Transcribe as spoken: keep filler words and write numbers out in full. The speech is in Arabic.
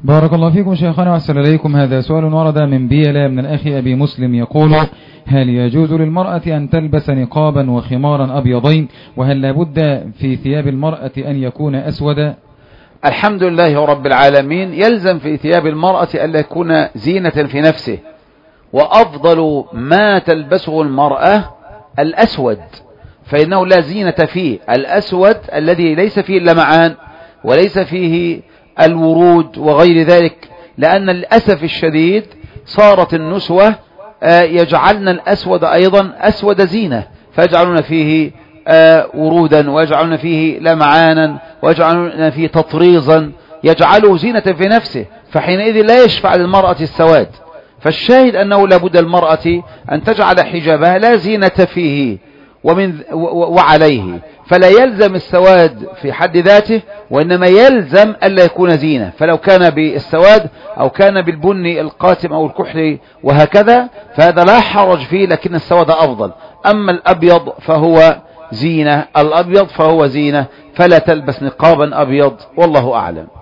بارك الله فيكم شيخنا وأحسن إليكم. هذا سؤال ورد من بيلا من الأخ أبي مسلم يقول: هل يجوز للمرأة أن تلبس نقابا وخمارا أبيضين؟ وهل لابد في ثياب المرأة أن يكون أسودا؟ الحمد لله رب العالمين. يلزم في ثياب المرأة أن يكون زينة في نفسه، وأفضل ما تلبسه المرأة الأسود، فإنه لا زينة فيه. الأسود الذي ليس فيه اللمعان وليس فيه الورود وغير ذلك، لأن للأسف الشديد صارت النسوة يجعلن الأسود أيضا أسود زينة، فيجعلون فيه ورودا ويجعلون فيه لمعانا ويجعلون فيه تطريزا، يجعله زينة في نفسه، فحينئذ لا يشفع للمرأة السواد. فالشاهد أنه لابد المرأة أن تجعل حجابها لا زينة فيه ومن وعليه، فلا يلزم السواد في حد ذاته، وإنما يلزم ألا يكون زينة. فلو كان بالسواد أو كان بالبني القاتم أو الكحلي وهكذا فهذا لا حرج فيه، لكن السواد أفضل. أما الأبيض فهو زينة، الأبيض فهو زينة، فلا تلبس نقابا أبيض، والله أعلم.